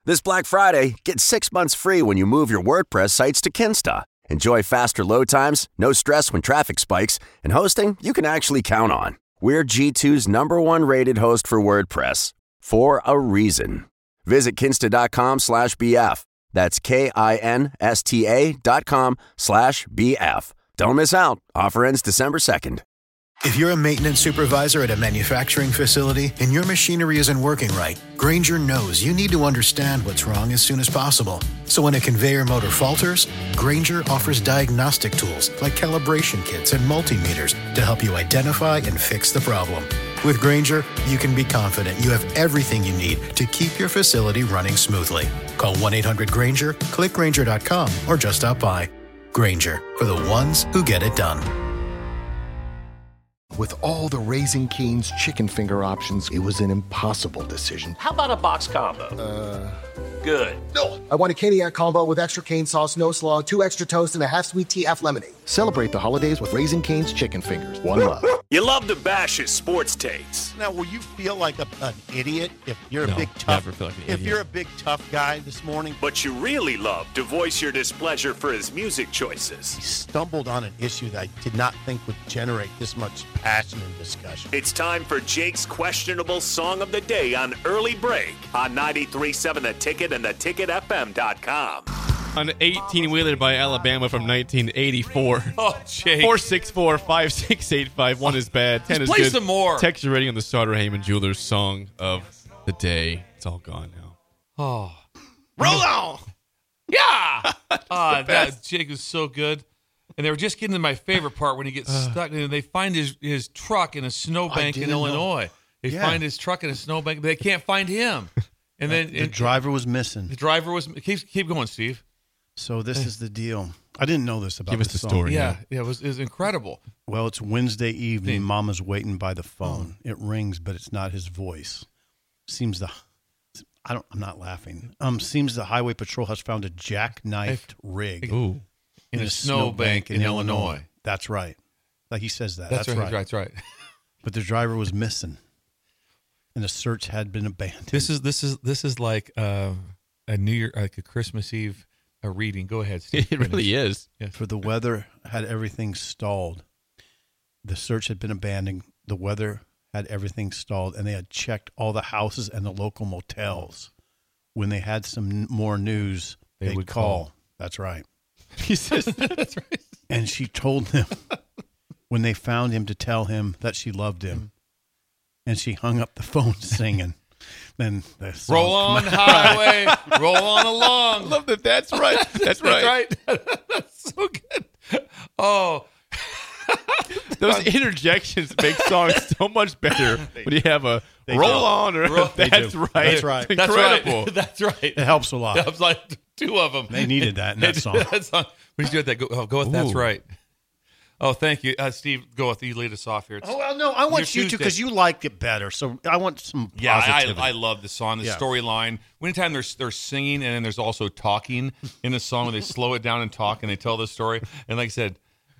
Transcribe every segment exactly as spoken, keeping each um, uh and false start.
This Black Friday, get six months free when you move your WordPress sites to Kinsta. Enjoy faster load times, no stress when traffic spikes, and hosting you can actually count on. We're G two's number one rated host for WordPress, for a reason. Visit kinsta.com slash BF. That's K-I-N-S-T-A dot com slash B-F. Don't miss out. Offer ends December second. If you're a maintenance supervisor at a manufacturing facility and your machinery isn't working right, Grainger knows you need to understand what's wrong as soon as possible. So when a conveyor motor falters, Grainger offers diagnostic tools like calibration kits and multimeters to help you identify and fix the problem. With Grainger, you can be confident you have everything you need to keep your facility running smoothly. Call one eight hundred Grainger, click Grainger dot com, or just stop by. Grainger, for the ones who get it done. With all the Raising Cane's chicken finger options, it was an impossible decision. How about a box combo? Uh... Good. No. I want a Caniac combo with extra cane sauce, no slaw, two extra toast, and a half sweet tea, half lemonade. Celebrate the holidays with Raising Cane's chicken fingers. One love. You love to bash his sports takes. Now, will you feel like a, an idiot if you're no, a big tough? Never feel like an if idiot. you're a big tough guy this morning, but you really love to voice your displeasure for his music he choices. stumbled on an issue that I did not think would generate this much passion and discussion. It's time for Jake's questionable song of the day on Early Break on ninety-three point seven The Ticket and the ticket f m dot com. An eighteen-wheeler by Alabama from nineteen eighty-four. Oh, Jake. four six four, five six eight five. One is bad. ten Just is play good. some more. Text your rating on the Starter Heyman Jewelers song of the day. It's all gone now. Oh. Roll on! Yeah! Ah, that Jake was so good. And they were just getting to my favorite part when he gets Uh. stuck. And they find his, his truck in a snowbank in didn't know. Illinois. They Yeah. find his truck in a snowbank, but they can't find him. And then the and- driver was missing. the driver was. Keep, keep going, Steve. So this is the deal. I didn't know this about Give us this the song. story. Yeah, yeah, it was it was incredible. Well, it's Wednesday evening. Hmm. Mama's waiting by the phone. It rings, but it's not his voice. Seems the I don't. I'm not laughing. Um, seems the Highway Patrol has found a jackknifed rig Ooh. In, a snowbank in, Illinois. That's right. Like he says that. That's, That's, right, right. That's right. But the driver was missing, and the search had been abandoned. This is this is this is like uh, a New Year, like a Christmas Eve a reading. Go ahead, Steve. It really is. For the weather had everything stalled. The search had been abandoned. The weather had everything stalled, and they had checked all the houses and the local motels. When they had some more news, They they'd would call. call. That's right. He says That's right. And she told them when they found him to tell him that she loved him. And she hung up the phone singing. Then the song Roll on, come out. highway, roll on along. I love that. That's right. That's right. That's right. That's so good. Oh, Those interjections make songs so much better when you have a They roll do. on or Roll- They that's do. right. That's right. It's that's incredible. right. That's right. It helps a lot. That was like two of them. They needed that in that song. That song. When you do that, go, oh, go with that's Ooh. right. Oh, thank you, uh, Steve. Go with you. Lead us off here. It's- Oh, well, no, I want Your you to Tuesday. because you liked it better. So I want some Yeah, positivity. I, I love the song, the Yeah. storyline. Anytime there's they're singing and then there's also talking in the song, when they slow it down and talk and they tell the story. And like I said,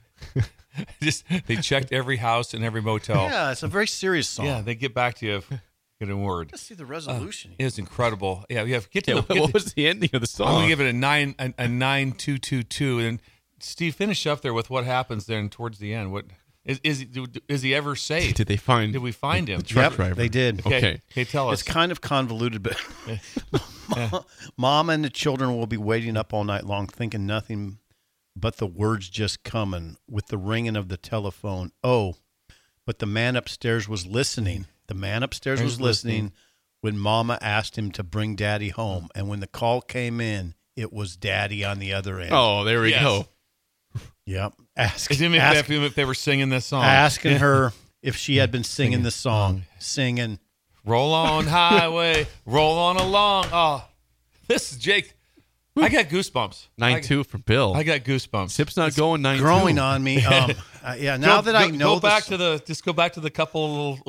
just they checked every house and every motel. Yeah, it's a very serious song. Yeah, they get back to you if get a word. Let's see the resolution. It was incredible. Yeah, we have get to Yeah, the, what get what to- was the ending of the I'm song? gonna give it a nine a, a nine two two two. And Steve, finish up there with what happens then towards the end. What is is he, do- is he ever safe? Did they find? Did we find him? the truck Yep, driver? they did. Okay, Okay. okay, tell us. It's kind of convoluted, but Mom, Mom and the children will be waiting up all night long, thinking nothing but the words just coming with the ringing of the telephone. Oh, but the man upstairs was listening. The man upstairs was He's listening, listening. when Mama asked him to bring Daddy home. And when the call came in, it was Daddy on the other end. Oh, there we Yes. go. Yep. Ask, Is him if, ask- they, if they were singing this song. asking her if she had been singing the song, singing. Roll on highway, roll on along. Oh, this is Jake. I got goosebumps. Nine I, two for Bill. I got goosebumps. Tip's not going nine two. growing on me. Um, uh, yeah, now Go- that I go- know go back the, to the just go back to the couple little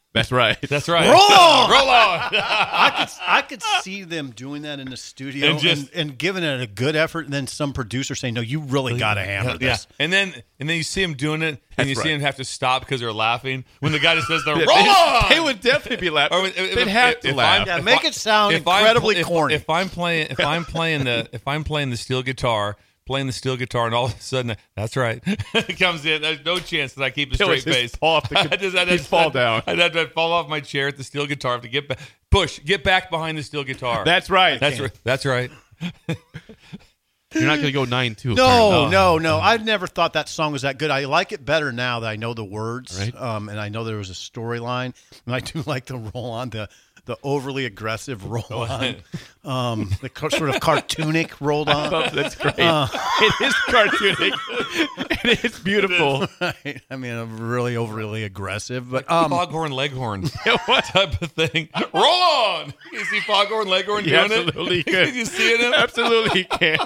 That's right. That's right. Roll on! Roll on! I could I could see them doing that in the studio And and, just- and, giving it a good effort, and then some producer saying, "No, you really got to hammer Yeah, this." and then and then you see him doing it, and That's you see right. him have to stop because they're laughing. When the guy just says, "Roll They, on!" they would definitely be laughing. Or if- if- They'd have if- to if laugh. I'm- Yeah, if make I- it sound if I'm incredibly pl- if- corny. If I'm playing, if I'm playing the, if I'm playing the steel guitar, playing the steel guitar, and all of a sudden, that's right, it comes in. There's no chance that I keep a He'll straight just face. fall off the- I just, I'd he'd have- fall down. I'd have to fall off my chair at the steel guitar. I have to get back, push, get back behind the steel guitar. That's right. That's right. That's right. You're not going to go nine two. No, no, no. I've never thought that song was that good. I like it better now that I know the words, Right. um, and I know there was a storyline. And I do like the roll on, the the overly aggressive roll on, um, the car- sort of cartoonic rolled on. Oh, that's great. Uh, it is cartoonic. It is beautiful. Right? I mean, I'm really overly aggressive, but um, Foghorn Leghorn What? type of thing. Roll on. You see Foghorn Leghorn You doing absolutely it? could. Did you see it? Him? Absolutely can.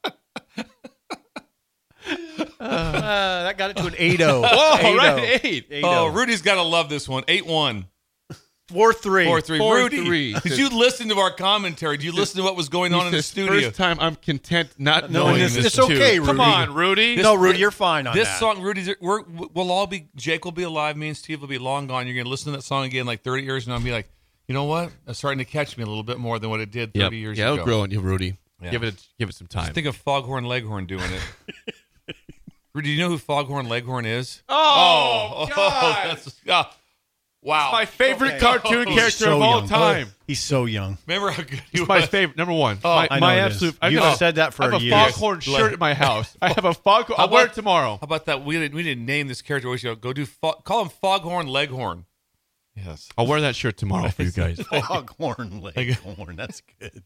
uh, that got it to an eight oh. Whoa, right, eight. Oh, Rudy's got to love this one. eight one. four three. four three. Four, Rudy, three. did you listen to our commentary? Did you listen to what was going He on in the says, studio? First time I'm content not No, knowing it's- this it's okay, too. Come Rudy. on, Rudy. No, Rudy, you're fine on This that. song, Rudy's, we're, we'll all be, Jake will be alive, me and Steve will be long gone. You're going to listen to that song again like thirty years, and I'll be like, you know what? It's starting to catch me a little bit more than what it did thirty Yep. years yeah, ago. it'll grow on you, Rudy. Yeah. Give it, give it some time. Just think of Foghorn Leghorn doing it. Rudy, do you know who Foghorn Leghorn is? oh, Oh, God. that's, uh, wow. my favorite cartoon He's character so of all young. time. He's so young. Remember how good he He's my was? favorite. Number one. Oh, my I know my it is. absolute. I've You've got a- said that for I have a years. Foghorn Like- shirt at my house. I have a Foghorn. How I'll wear about- it tomorrow. How about that? We didn't, we didn't name this character. We should go do fo- call him Foghorn Leghorn. Yes. I'll wear that shirt tomorrow for you guys. Foghorn Leghorn. That's good.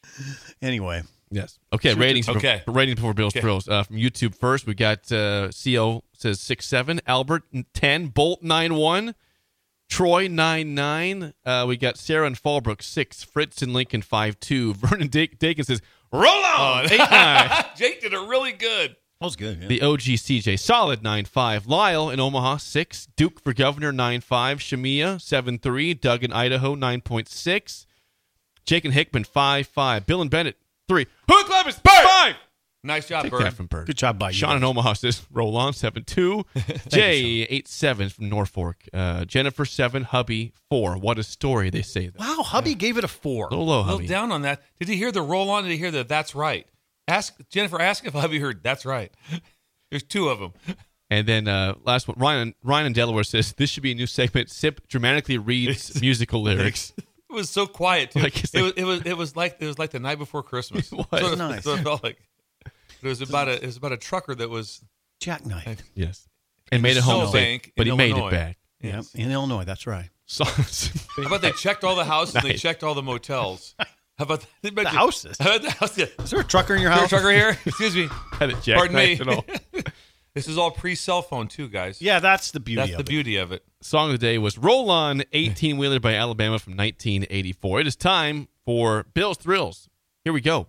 Anyway, Yes. Okay. Ratings. for- Okay. For, ratings before Bill's Thrills. Uh, from YouTube first, we got uh, C O says six seven, Albert ten, Bolt nine one, Troy nine nine. Uh, we got Sarah and Fallbrook six, Fritz and Lincoln five two. Vernon Dake- Dakin says roll on eight nine. Jake did it really good. that was good. Yeah. The O G C J solid nine five. Lyle in Omaha six. Duke for Governor nine five. Shamia seven three. Doug in Idaho nine point six. Jake and Hickman five five. Bill and Bennett three. Hook Levis five. Nice job, Take Bird. that from Bird. Good job by you. Sean in Omaha says roll on seven two. Jay eight seven from Norfolk. Uh, Jennifer seven. Hubby four. What a story, they say. That. Wow, hubby gave it a four. A little low, A little hubby. down on that. Did he hear the roll on? Did he hear the that's right? Ask Jennifer, ask if Hubby heard that's right. There's two of them. And then uh, last one, Ryan Ryan in Delaware says this should be a new segment. Sip dramatically reads musical lyrics. It was so quiet too. Like it's it, like- was, it was it was like it was like the night before Christmas. It was. So Nice. So it felt like it was about a it was about a trucker that was Jackknife. Yes, and made it home Snowbank safe, but in he made Illinois. it back. Yeah, in Illinois. That's right. So, How about they checked all the houses and they Nice. checked all the motels? How about they The houses. How about the house? Yeah. Is there a trucker in your Is there a house? trucker here? Excuse me. had it Pardon me. jackknifed and all. This is all pre-cell phone too, guys. Yeah, that's the beauty That's of the it. beauty of it. Song of the day was "Roll On" eighteen Wheeler by Alabama from nineteen eighty-four. It is time for Bill's Thrills. Here we go.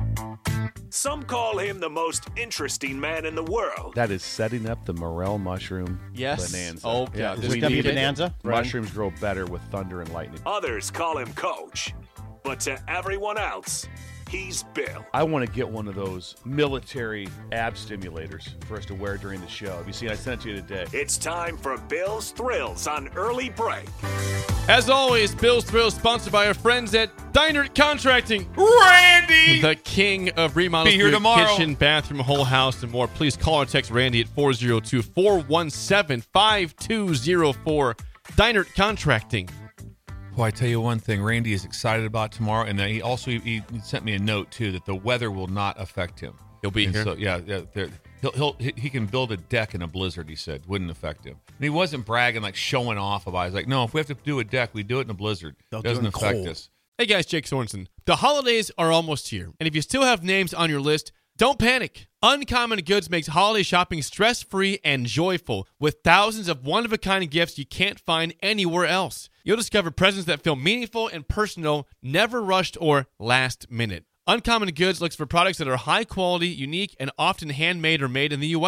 Some call him the most interesting man in the world. That is setting up the morel mushroom Yes. bonanza. Oh, yeah. this Is we it gonna be need it. bonanza? Mushrooms grow better with thunder and lightning. Others call him Coach. But to everyone else, he's Bill. I want to get one of those military ab stimulators for us to wear during the show. Have you seen? I sent it to you today. It's time for Bill's Thrills on Early Break. As always, Bill's Thrills sponsored by our friends at Dynert Contracting. Randy! The king of remodels. Be here for your tomorrow. Kitchen, bathroom, whole house, and more. Please call or text Randy at four oh two, four one seven, five two oh four. Dynert Contracting. Boy, I tell you one thing, Randy is excited about tomorrow, and then he also he, he sent me a note too that the weather will not affect him. He'll be And here. So yeah, yeah there, he'll he'll he he can build a deck in a blizzard. He said wouldn't affect him, and he wasn't bragging like showing off about it. He's like, no, if we have to do a deck, we do it in a blizzard. They'll It do it doesn't in affect cold. us. Hey guys, Jake Sorensen. The holidays are almost here, and if you still have names on your list, don't panic. Uncommon Goods makes holiday shopping stress-free and joyful with thousands of one-of-a-kind gifts you can't find anywhere else. You'll discover presents that feel meaningful and personal, never rushed or last minute. Uncommon Goods looks for products that are high quality, unique, and often handmade or made in the U S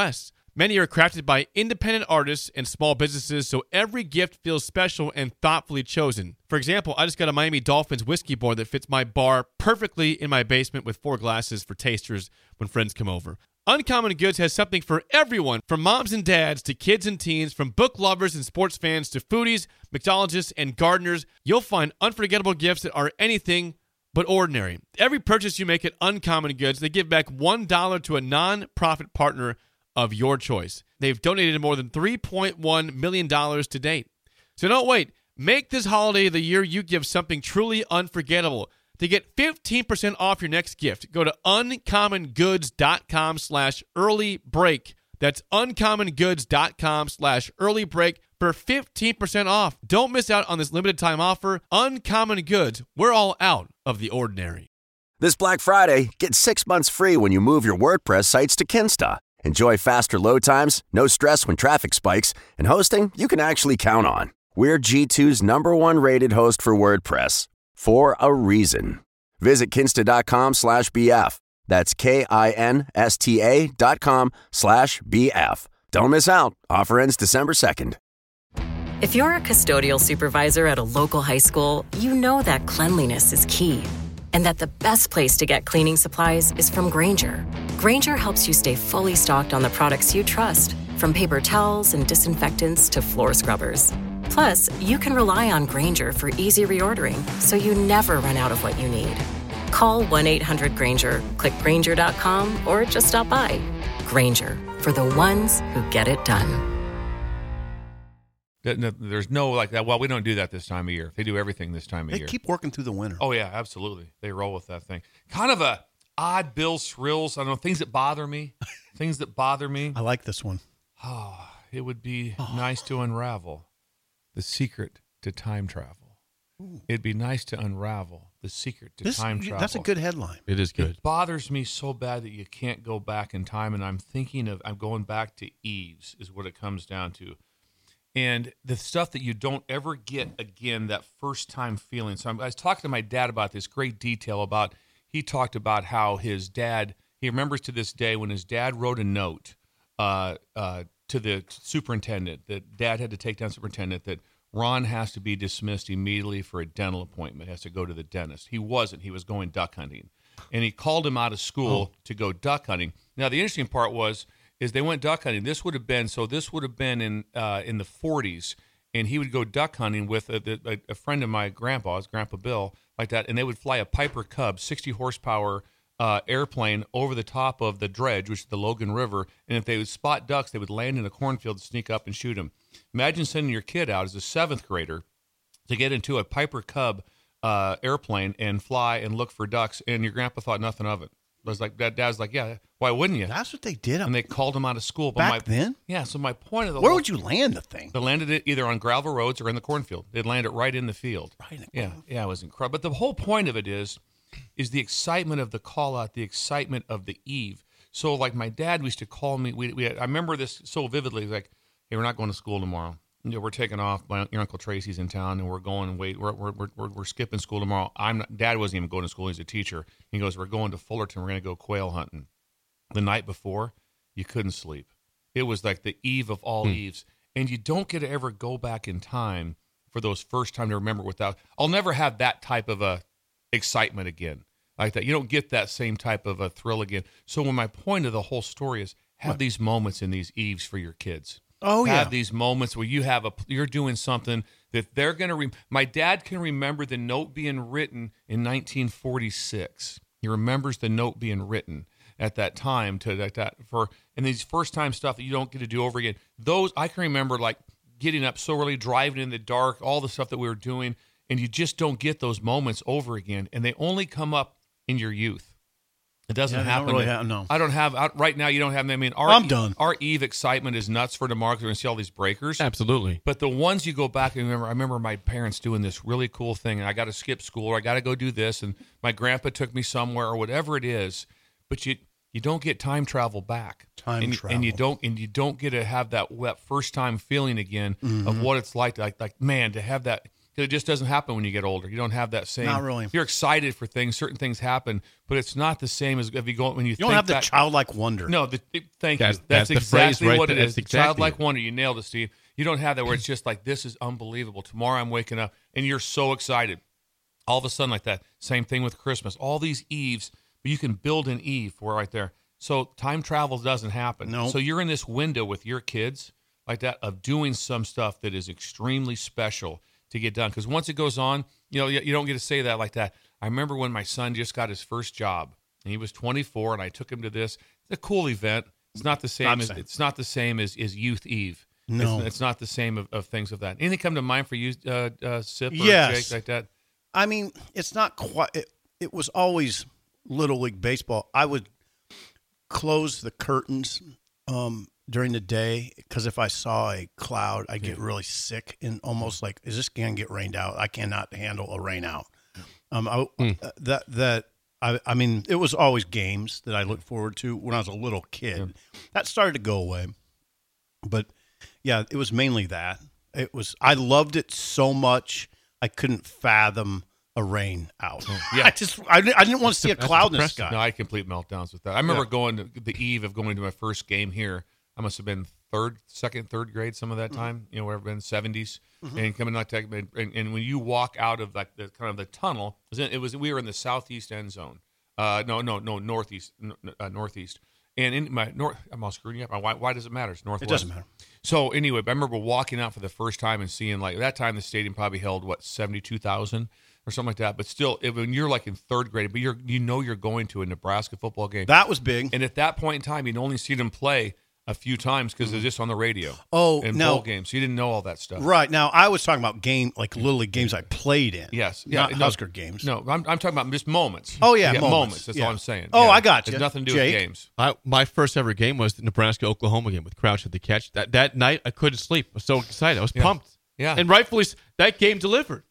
Many are crafted by independent artists and small businesses, so every gift feels special and thoughtfully chosen. For example, I just got a Miami Dolphins whiskey board that fits my bar perfectly in my basement with four glasses for tasters when friends come over. Uncommon Goods has something for everyone, from moms and dads to kids and teens, from book lovers and sports fans to foodies, mixologists, and gardeners. You'll find unforgettable gifts that are anything but ordinary. Every purchase you make at Uncommon Goods, they give back one dollar to a non-profit partner of your choice. They've donated more than three point one million dollars to date. So don't wait. Make this holiday the year you give something truly unforgettable. To get fifteen percent off your next gift, go to uncommongoods.com slash early break. That's uncommongoods.com slash early break for fifteen percent off. Don't miss out on this limited time offer. Uncommon Goods. We're all out of the ordinary. This Black Friday, get six months free when you move your WordPress sites to Kinsta. Enjoy faster load times, no stress when traffic spikes, and hosting you can actually count on. We're G two's number one rated host for WordPress, for a reason. Visit kinsta.com slash BF. That's K-I-N-S-T-A dot com slash B-F. Don't miss out. Offer ends December second. If you're a custodial supervisor at a local high school, you know that cleanliness is key. And that the best place to get cleaning supplies is from Grainger. Grainger helps you stay fully stocked on the products you trust, from paper towels and disinfectants to floor scrubbers. Plus, you can rely on Grainger for easy reordering, so you never run out of what you need. Call one eight hundred Grainger, click Grainger dot com, or just stop by. Grainger, for the ones who get it done. There's no like that. Well, we don't do that this time of year. They do everything this time of They year. keep working through the winter. Oh, yeah, absolutely. They roll with that thing. Kind of a odd Bill Thrills. I don't know, things that bother me. things that bother me. I like this one. Oh, it would be oh. nice to unravel the secret to time travel. Ooh. It'd be nice to unravel the secret to this, time travel. That's a good headline. It is good. It bothers me so bad that you can't go back in time, and I'm thinking of, I'm going back to Eves is what it comes down to. And the stuff that you don't ever get again, that first time feeling. So I'm, I was talking to my dad about this great detail about, he talked about how his dad, he remembers to this day when his dad wrote a note uh, uh, to the superintendent, that dad had to take down superintendent, that Ron has to be dismissed immediately for a dental appointment, has to go to the dentist. He wasn't. He was going duck hunting. And he called him out of school oh. to go duck hunting. Now, the interesting part was, is they went duck hunting. This would have been, so this would have been in uh, in the forties, and he would go duck hunting with a, a, a friend of my grandpa's, Grandpa Bill, like that, and they would fly a Piper Cub sixty horsepower uh, airplane over the top of the dredge, which is the Logan River, and if they would spot ducks, they would land in a cornfield, sneak up and shoot them. Imagine sending your kid out as a seventh grader to get into a Piper Cub uh, airplane and fly and look for ducks, and your grandpa thought nothing of it. I was like, Dad, Dad's like, yeah, why wouldn't you? That's what they did. And they called him out of school. But Back my, then? Yeah, so my point of the Where whole, would you land the thing? They landed it either on gravel roads or in the cornfield. They'd land it right in the field. Right in the Yeah, yeah, it was incredible. But the whole point of it is, is the excitement of the call out, the excitement of the eve. So like my dad used to call me, we, we had, I remember this so vividly, like, hey, we're not going to school tomorrow. You know, we're taking off. My your Uncle Tracy's in town, and we're going. Wait, we're we're we're we're skipping school tomorrow. I'm not, Dad wasn't even going to school. He's a teacher. He goes, we're going to Fullerton. We're going to go quail hunting. The night before, you couldn't sleep. It was like the eve of all hmm. eves, and you don't get to ever go back in time for those first time to remember without. I'll never have that type of a excitement again like that. You don't get that same type of a thrill again. So when my point of the whole story is, have what? these moments in these eves for your kids. Oh, have yeah. these moments where you have a you're doing something that they're going to re- my dad can remember the note being written in nineteen forty-six. He remembers the note being written at that time to that, that for and these first time stuff that you don't get to do over again. Those I can remember, like getting up so early, driving in the dark, all the stuff that we were doing, and you just don't get those moments over again, and they only come up in your youth. It doesn't yeah, happen. Don't really have, no. I don't have I, right now. You don't have. I mean, our I'm done. Our Eve excitement is nuts for tomorrow because we're going to see all these breakers. Absolutely. But the ones you go back and remember, I remember my parents doing this really cool thing, and I got to skip school, or I got to go do this, and my grandpa took me somewhere, or whatever it is. But you you don't get time travel back. Time and, travel, and you don't and you don't get to have that wet first time feeling again mm-hmm. of what it's like. Like like man, to have that. It just doesn't happen when you get older. You don't have that same. Not really. You're excited for things. Certain things happen, but it's not the same as if you go when you. You think don't have the back, childlike wonder. No, the, it, thank That's- you. That's, that's the phrase exactly right what there. it is. That's exactly Childlike it. wonder. You nailed it, Steve. You don't have that where it's just like, this is unbelievable. Tomorrow I'm waking up, and you're so excited. All of a sudden, like that. Same thing with Christmas. All these eves, but you can build an eve for right there. So time travel doesn't happen. No. So you're in this window with your kids like that of doing some stuff that is extremely special to get done. Because once it goes on, you know, you, you don't get to say that like that. I remember when my son just got his first job, and he was twenty-four, and I took him to this. It's a cool event. It's not the same Not as the same. it's not the same as, as Youth Eve. No. it's, it's not the same of, of things of that. Anything come to mind for you, uh, uh, Sip or Yes. Jake, like that? I mean, it's not quite. It, it was always Little League baseball. I would close the curtains um, during the day because if I saw a cloud, I'd get really sick and almost like, is this going to get rained out? I cannot handle a rain out. Um, I, Mm. uh, that that I, I mean, it was always games that I looked forward to when I was a little kid. Yeah. That started to go away, but yeah, it was mainly that. It was. I loved it so much I couldn't fathom a rain out. Yeah. I just I, didn't- I didn't want to see a That's cloud in the depressing. sky. No, I had complete meltdowns with that. I remember Yeah. going to the eve of going to my first game here. I must have been third, second, third grade, some of that Mm-hmm. time, you know, whatever, been seventies, and coming like that. And, and when you walk out of like the kind of the tunnel, it was, in, it was we were in the southeast end zone. Uh, no, no, no, northeast, n- uh, northeast. And in my north, I'm all screwing you up. Why, why does it matter? It's northwest. It doesn't matter. So anyway, but I remember walking out for the first time and seeing like that time the stadium probably held what seventy-two thousand or something like that. But still, if, when you're like in third grade, but you're you know you're going to a Nebraska football game. That was big. And at that point in time, you'd only see them play a few times because they're just on the radio. Oh, and no. bowl games. So you didn't know all that stuff. Right now, I was talking about game like Little League games I played in. Yes. not no, Husker games. No, I'm, I'm talking about just moments. Oh, yeah, moments. That's Yeah. all I'm saying. Oh, Yeah. I got It's you. nothing to do Jake? with games. I, my first ever game was the Nebraska-Oklahoma game with Crouch at the catch. That that night, I couldn't sleep. I was so excited. I was Yeah. pumped. Yeah. And rightfully, s- that game delivered.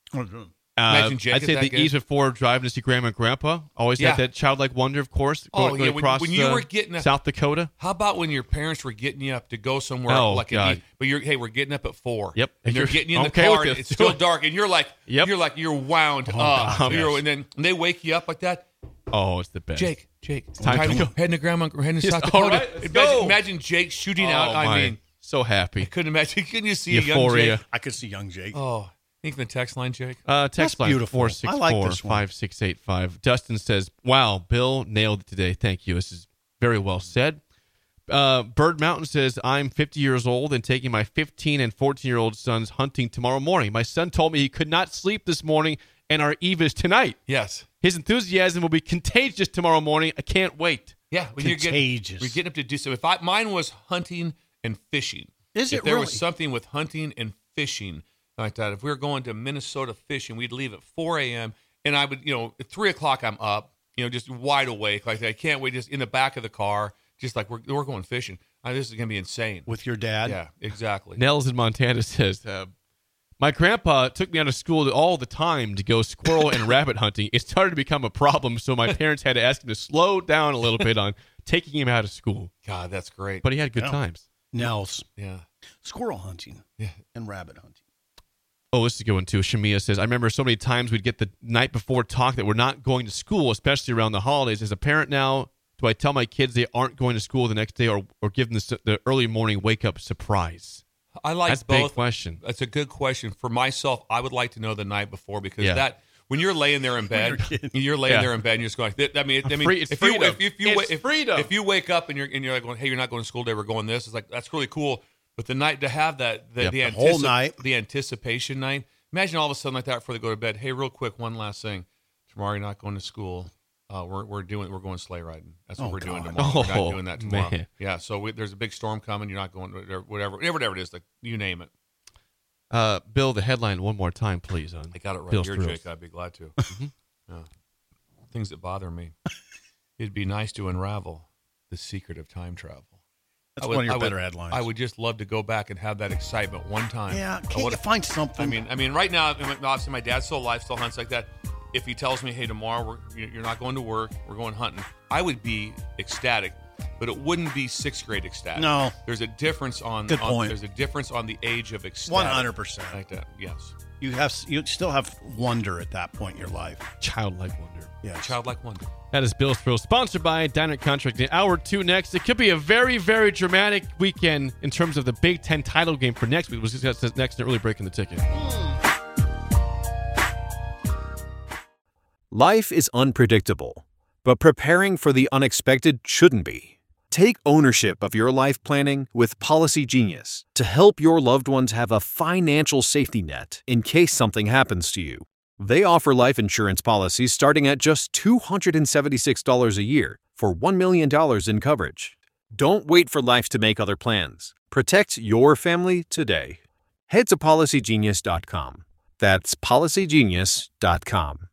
Uh, Imagine Jake I'd at say that the game. ease before driving to see Grandma and Grandpa. Always Yeah. had that childlike wonder, of course. Oh, going, yeah, going when- across when you uh, were getting a- South Dakota. How about when your parents were getting you up to go somewhere Oh, like God. an eve, but you're hey, we're getting up at four. Yep. And they're You're getting you in the okay car with and it. it's still dark and you're like Yep. you're like you're wound Oh, up. God, You're- yes. and then and they wake you up like that. Oh, it's the best. Jake, Jake, it's time time to to go. heading to grandma heading to Yes, South all Dakota. right, let's imagine, go. imagine Jake shooting Oh, out. I my. mean, so happy. I couldn't imagine. Couldn't you see a young Euphoria. Jake? I could see young Jake. Oh, think the text line, Jake. Uh, text That's line beautiful. four six I like four this one. five six eight five. Dustin says, "Wow, Bill nailed it today. Thank you. This is very well said." Uh, Bird Mountain says, "I'm fifty years old and taking my fifteen and fourteen year old sons hunting tomorrow morning. My son told me he could not sleep this morning, and our eve is tonight. Yes. His enthusiasm will be contagious tomorrow morning. I can't wait." Yeah, when you're getting, Contagious. we're getting up to do so. If I mine was hunting and fishing. Is if it there really? was something with hunting and fishing like that, if we were going to Minnesota fishing, we'd leave at four a.m. and I would, you know, at three o'clock I'm up, you know, just wide awake, like I can't wait, just in the back of the car, just like we're we're going fishing. I, this is gonna be insane. With your dad? Yeah, exactly. Nels in Montana says, uh, "My grandpa took me out of school all the time to go squirrel and rabbit hunting. It started to become a problem, so my parents had to ask him to slow down a little bit on taking him out of school. God, that's great. But he had good Yeah. times." Nels. yeah, Squirrel hunting yeah. and rabbit hunting. Oh, this is a good one, too. Shamia says, "I remember so many times we'd get the night before talk that we're not going to school, especially around the holidays. As a parent now, do I tell my kids they aren't going to school the next day or, or give them the, the early morning wake-up surprise?" I like That's a both. big question. That's a good question. For myself, I would like to know the night before because Yeah. that when you're laying there in bed, you're laying Yeah. there in bed and you're just going. I mean, I mean, Free- it's if you freedom. if, if you It's wa- if, freedom. if you wake up and you're and you're like going, hey, you're not going to school today. We're going this. It's like that's really cool. But the night to have that the Yep. the, The whole antici- night. the anticipation night. Imagine all of a sudden like that before they go to bed. Hey, real quick, one last thing. Tomorrow you're not going to school. Uh, we're we're doing we're going sleigh riding. That's what Oh, we're doing God. tomorrow. we're Oh, not doing that tomorrow. man. Yeah. So we, there's a big storm coming. You're not going to whatever whatever it is. Like you name it. Uh, Bill, the headline one more time, please. On I got it right Bill's here, Thrills. Jake. I'd be glad to. Yeah. Things that bother me. It'd be nice to unravel the secret of time travel. That's I would- one of your I would- better headlines. I would just love to go back and have that excitement one time. Yeah, I can't would- you find something? I mean, I mean, right now, I mean, obviously, my dad's still alive, still hunts like that. If he tells me, "Hey, tomorrow we're, you're not going to work, we're going hunting," I would be ecstatic, but it wouldn't be sixth grade ecstatic. No. there's a difference on. Good on- point. There's a difference on the age of ecstatic. one hundred percent. Like that, yes. You have you still have wonder at that point in your life. Childlike wonder. Yeah, Childlike wonder. That is Bill's Thrill, sponsored by Dynamic Contract. In hour two next, it could be a very, very dramatic weekend in terms of the Big Ten title game for next week. We'll discuss this next in Early Break in the Ticket. Life is unpredictable, but preparing for the unexpected shouldn't be. Take ownership of your life planning with Policy Genius to help your loved ones have a financial safety net in case something happens to you. They offer life insurance policies starting at just two hundred seventy-six dollars a year for one million dollars in coverage. Don't wait for life to make other plans. Protect your family today. Head to policy genius dot com. That's policy genius dot com.